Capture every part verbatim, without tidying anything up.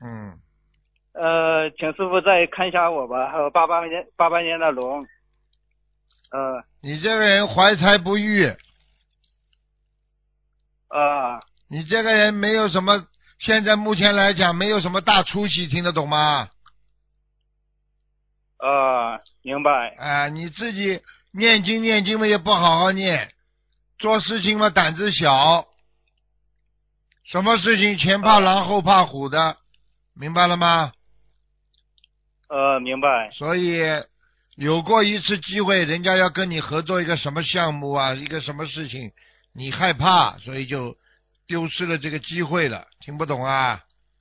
嗯， 呃，请师傅再看一下我吧，还有八八年八八年的龙。呃你这个人怀才不遇， 啊你这个人没有什么，现在目前来讲没有什么大出息，听得懂吗？ 啊，明白。 啊，你自己念经念经嘛也不好好念，做事情嘛胆子小，什么事情前怕狼后怕虎的，明白了吗？ 呃，明白。 所以有过一次机会，人家要跟你合作一个什么项目啊，一个什么事情，你害怕，所以就丢失了这个机会了。听不懂啊？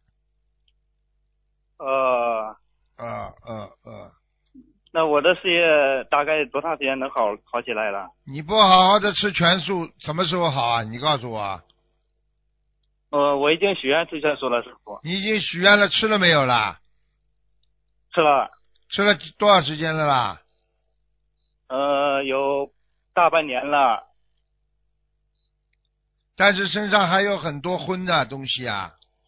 呃， 呃呃呃， 那我的事业大概多长时间能好好起来了？ 你不好好的吃全素，什么时候好啊？你告诉我啊， 呃，我已经许愿吃全素了，师傅。 你已经许愿了，吃了没有啦？ 吃了。 吃了多少时间了啦？ 呃，有大半年了。 但是身上还有很多荤的东西啊。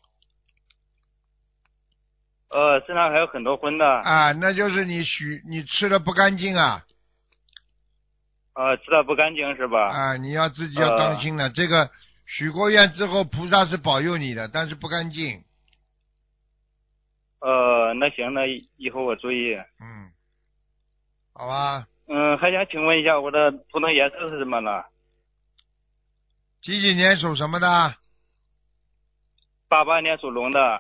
呃，身上还有很多荤的。 啊，那就是你许你吃的不干净啊。 呃，吃的不干净是吧？ 啊，你要自己要当心了。这个许过愿之后，菩萨是保佑你的，但是不干净。 呃，那行，那以后我注意。 嗯，好吧。 嗯，还想请问一下，我的图腾颜色是什么呢？ 几几年属什么的？ 八八年属龙的。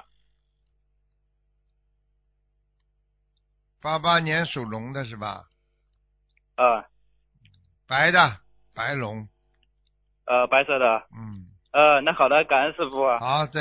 八八年属龙的是吧？ 啊。 白的，白龙。 呃，白色的。 嗯。 呃，那好的，感恩师傅。 好。再